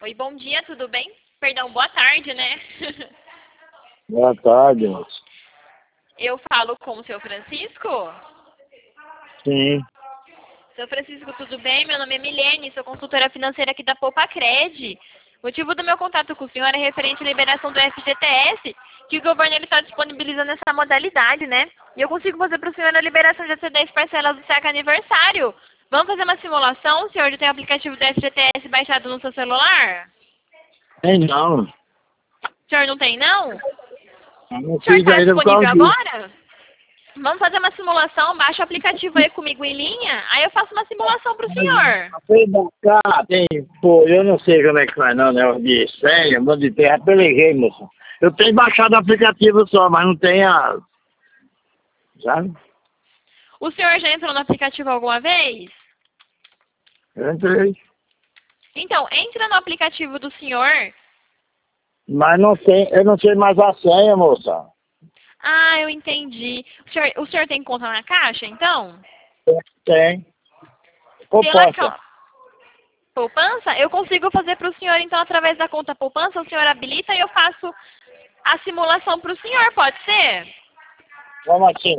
Oi, bom dia, tudo bem? Perdão, boa tarde, né? Boa tarde, moço. Eu falo com o seu Francisco? Sim. Seu Francisco, tudo bem? Meu nome é Milene, sou consultora financeira aqui da Poupa-Cred. O motivo do meu contato com o senhor é referente à liberação do FGTS, que o governo está disponibilizando essa modalidade, né? E eu consigo fazer para o senhor a liberação de até 10 parcelas do saque aniversário. Vamos fazer uma simulação? O senhor já tem o aplicativo do FGTS baixado no seu celular? Tem não. O senhor não tem, não? Eu não O senhor fiz está ainda por causa disponível disso. agora? Vamos fazer uma simulação, baixa o aplicativo aí comigo em linha, aí eu faço uma simulação para o senhor. Tem cá, tem, pô, eu não sei como é que faz não, né? De senha, mando de terra, peleguei, moço. Eu tenho baixado o aplicativo só, mas não tem a... Sabe? O senhor já entrou no aplicativo alguma vez? Eu entrei. Então, entra no aplicativo do senhor. Mas não tem, eu não sei mais a senha, moça. Ah, eu entendi. O senhor tem conta na Caixa, então? Tem. Pela Poupança. poupança? Eu consigo fazer para o senhor, então, através da conta poupança, o senhor habilita e eu faço a simulação para o senhor, pode ser? Como assim?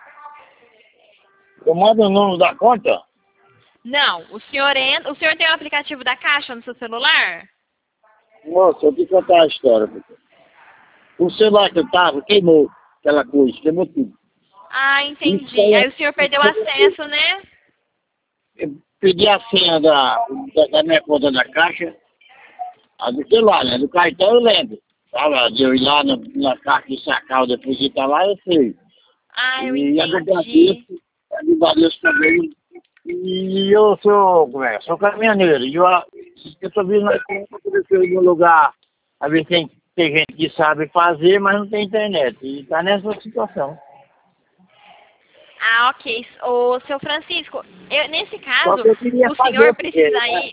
Eu mando o número da conta? Não, o senhor tem o aplicativo da Caixa no seu celular? Moça, eu vou te contar a história. O celular que eu tava queimou aquela coisa, queimou tudo. Ah, Isso entendi. Aí o senhor perdeu acesso, né? eu pedi a senha da minha conta da Caixa, a do celular, né? Do cartão eu lembro. Tava, de eu ir lá na caixa de sacar o depositar lá, eu sei. Ah, eu E a do entendi. Bradesco também. E eu sou, sou caminhoneiro. E eu tô vindo aqui em um lugar, a ver se tem gente que sabe fazer, mas não tem internet. E tá nessa situação. Ah, ok. Ô, seu Francisco, nesse Só caso, que eu queria o fazer, senhor porque... precisa ir.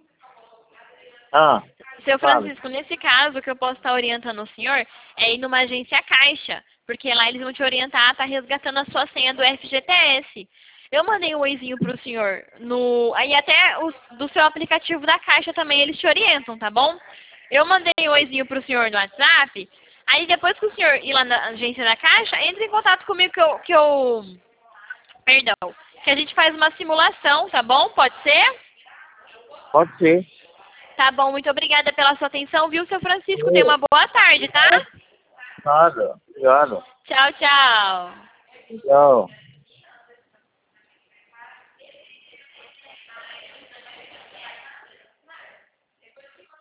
Ah, Seu sabe? Francisco, nesse caso, o que eu posso estar orientando o senhor é ir numa agência Caixa, porque lá eles vão te orientar a estar resgatando a sua senha do FGTS. Eu mandei um oizinho pro senhor aí até do seu aplicativo da Caixa também eles te orientam, tá bom? Eu mandei um oizinho pro senhor no WhatsApp, aí depois que o senhor ir lá na agência da Caixa, entre em contato comigo perdão, que a gente faz uma simulação, tá bom? Pode ser? Pode ser. Tá bom, muito obrigada pela sua atenção, viu, seu Francisco? Tenha uma boa tarde, tá? Nada. Obrigado. Tchau, tchau. Tchau.